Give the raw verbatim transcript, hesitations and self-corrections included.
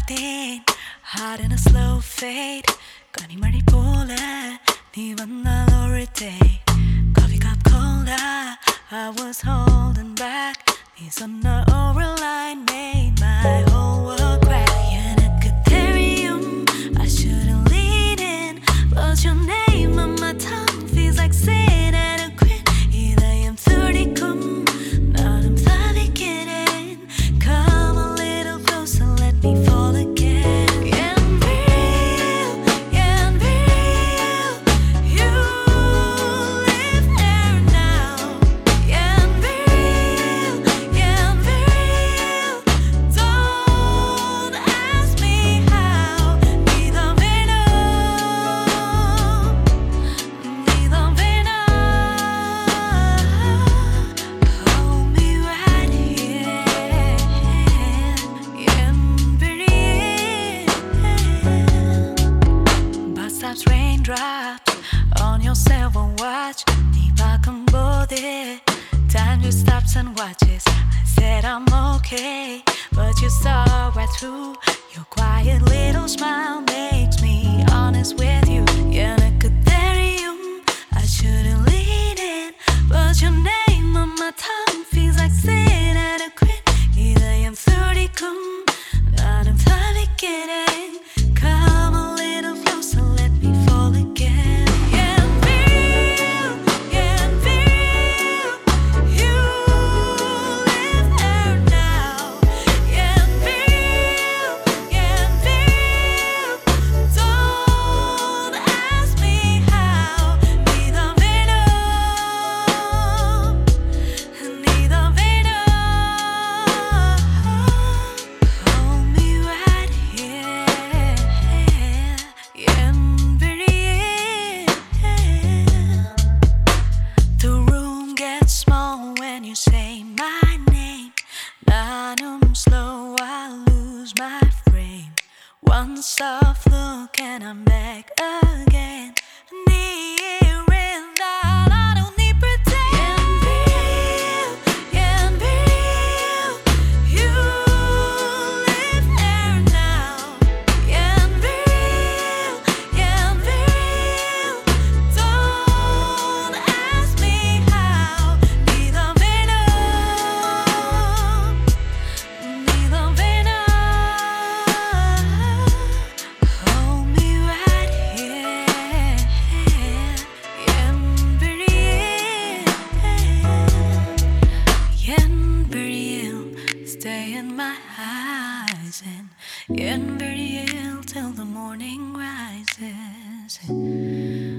din heart in a slow fade 거리말이 볼래 네만 날 irritate Coffee cup cola I was holding back 네손 널 overline made my whole world crack 얘는 Ethereum I shouldn't lean in But your name on my tongue feels like sin and a queen 이대யம் thirty-cum 나는 사비기는 Come a little closer let me fall again Yeah, I'm real, yeah, I'm real You live there now Yeah, I'm real, yeah, I'm real Don't ask me how 네가 왜 너 네가 왜 너 Hold me right here Yeah, I'm real Bus stops, raindrops on your cell phone watch 네 밖은 보듯 Time just stops and watches I said I'm okay But you saw right through Your quiet little smile makes me honest with you Yeah, 나 그대리움 I shouldn't lean in But your name on my tongue feels like sin and a queen 이대யம் thirty-cum 나는 사비기는 Come a little closer let me fall again Yeah, I'm real, yeah, I'm real You live there now Yeah, I'm real, yeah, I'm real Don't ask me how 네가 왜 너 네가 왜 너 Hold me right here Yeah, I'm real The room gets small when you say my name 나는 slow I lose my frame One soft look and I'm back again 네 이름 날 I don't need pretend Yeah, I'm real, yeah, I'm real You live there now Yeah, I'm real, yeah, I'm real Don't ask me how 네가 왜 너 네가 왜 너 Hold me right here Yeah, I'm real Yeah, I'm real Stay in my eyes and yeah, I'm real till the morning rises